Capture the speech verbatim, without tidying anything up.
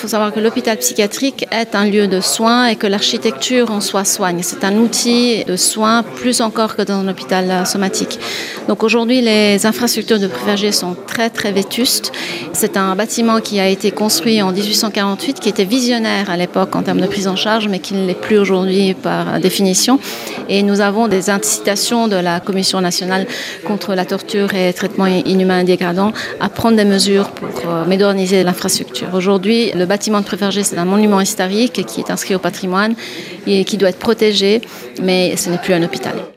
faut savoir que l'hôpital psychiatrique est un lieu de soins et que l'architecture en soi soigne. C'est un outil de soins plus encore que dans un hôpital somatique. Donc aujourd'hui, les infrastructures de Prévergé sont très très vétustes. C'est un bâtiment qui a été construit en dix-huit cent quarante-huit, qui était visionnaire à l'époque en termes de prise en charge, mais qui ne l'est plus aujourd'hui par définition. Et nous avons des incitations de la Commission nationale contre la torture et traitement inhumain et dégradant à prendre des mesures pour moderniser l'infrastructure. Aujourd'hui, le bâtiment de Prévergé, c'est un monument historique qui est inscrit au patrimoine et qui doit être protégé, mais ce n'est plus un hôpital.